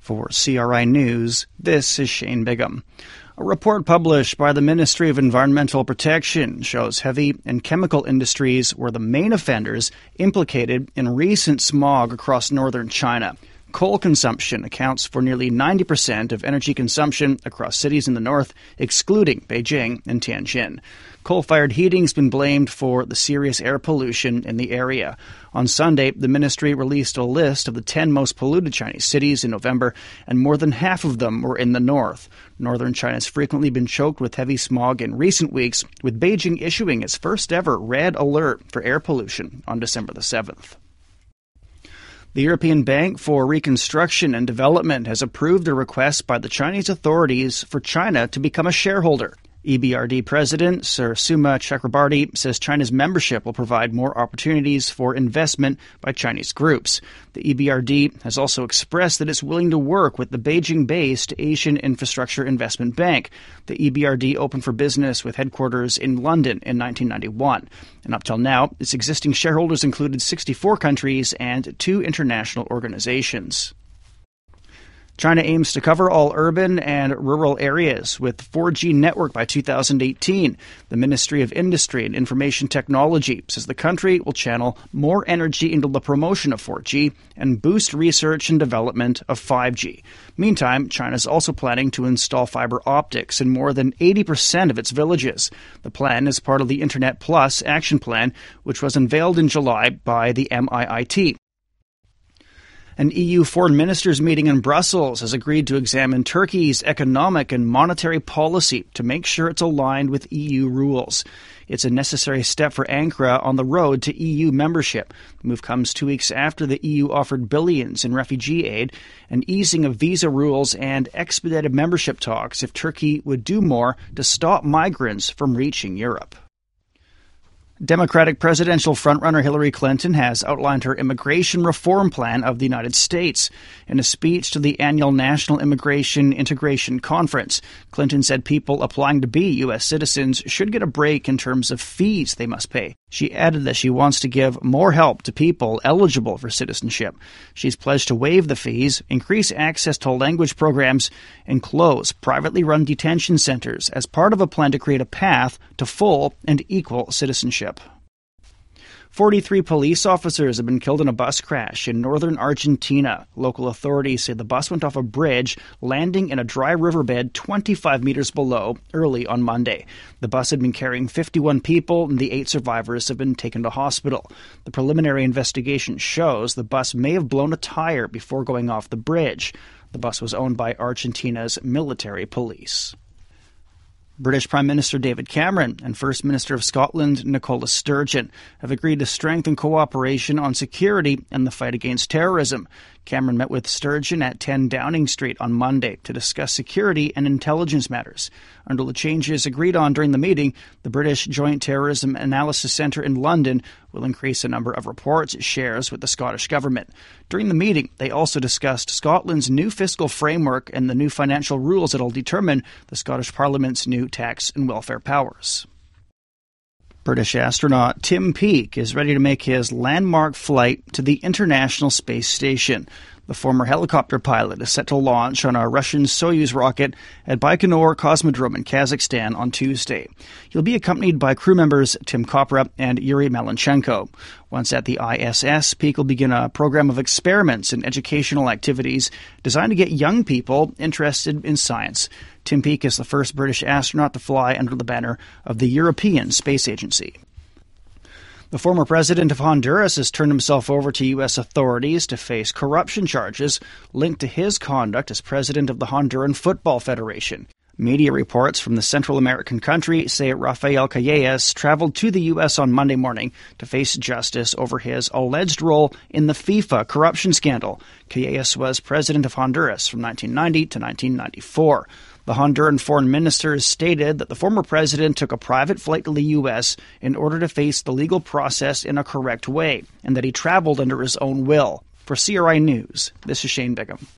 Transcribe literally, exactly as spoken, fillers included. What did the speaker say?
For C R I News, this is Shane Bigham. A report published by the Ministry of Environmental Protection shows heavy and chemical industries were the main offenders implicated in recent smog across northern China. Coal consumption accounts for nearly ninety percent of energy consumption across cities in the north, excluding Beijing and Tianjin. Coal-fired heating has been blamed for the serious air pollution in the area. On Sunday, the ministry released a list of the ten most polluted Chinese cities in November, and more than half of them were in the north. Northern China has frequently been choked with heavy smog in recent weeks, with Beijing issuing its first-ever red alert for air pollution on December the seventh. The European Bank for Reconstruction and Development has approved a request by the Chinese authorities for China to become a shareholder. E B R D President Sir Suma Chakrabarty says China's membership will provide more opportunities for investment by Chinese groups. The E B R D has also expressed that it's willing to work with the Beijing-based Asian Infrastructure Investment Bank. The E B R D opened for business with headquarters in London in nineteen ninety-one. And up till now, its existing shareholders included sixty-four countries and two international organizations. China aims to cover all urban and rural areas with four G network by two thousand eighteen. The Ministry of Industry and Information Technology says the country will channel more energy into the promotion of four G and boost research and development of five G. Meantime, China is also planning to install fiber optics in more than eighty percent of its villages. The plan is part of the Internet Plus Action Plan, which was unveiled in July by the M I I T. An E U foreign ministers meeting in Brussels has agreed to examine Turkey's economic and monetary policy to make sure it's aligned with E U rules. It's a necessary step for Ankara on the road to E U membership. The move comes two weeks after the E U offered billions in refugee aid, an easing of visa rules, and expedited membership talks if Turkey would do more to stop migrants from reaching Europe. Democratic presidential frontrunner Hillary Clinton has outlined her immigration reform plan of the United States. In a speech to the annual National Immigration Integration Conference, Clinton said people applying to be U S citizens should get a break in terms of fees they must pay. She added that she wants to give more help to people eligible for citizenship. She's pledged to waive the fees, increase access to language programs, and close privately run detention centers as part of a plan to create a path to full and equal citizenship. forty-three police officers have been killed in a bus crash in northern Argentina. Local authorities say the bus went off a bridge, landing in a dry riverbed twenty-five meters below early on Monday. The bus had been carrying fifty-one people, and the eight survivors have been taken to hospital. The preliminary investigation shows the bus may have blown a tire before going off the bridge. The bus was owned by Argentina's military police. British Prime Minister David Cameron and First Minister of Scotland Nicola Sturgeon have agreed to strengthen cooperation on security and the fight against terrorism. Cameron met with Sturgeon at ten Downing Street on Monday to discuss security and intelligence matters. Under the changes agreed on during the meeting, the British Joint Terrorism Analysis Centre in London will increase the number of reports it shares with the Scottish Government. During the meeting, they also discussed Scotland's new fiscal framework and the new financial rules that will determine the Scottish Parliament's new tax and welfare powers. British astronaut Tim Peake is ready to make his landmark flight to the International Space Station. The former helicopter pilot is set to launch on a Russian Soyuz rocket at Baikonur Cosmodrome in Kazakhstan on Tuesday. He'll be accompanied by crew members Tim Kopra and Yuri Malenchenko. Once at the I S S, Peake will begin a program of experiments and educational activities designed to get young people interested in science. Tim Peake is the first British astronaut to fly under the banner of the European Space Agency. The former president of Honduras has turned himself over to U S authorities to face corruption charges linked to his conduct as president of the Honduran Football Federation. Media reports from the Central American country say Rafael Calles traveled to the U S on Monday morning to face justice over his alleged role in the FIFA corruption scandal. Calles was president of Honduras from nineteen ninety to nineteen ninety-four. The Honduran foreign minister stated that the former president took a private flight to the U S in order to face the legal process in a correct way, and that he traveled under his own will. For C R I News, this is Shane Bigham.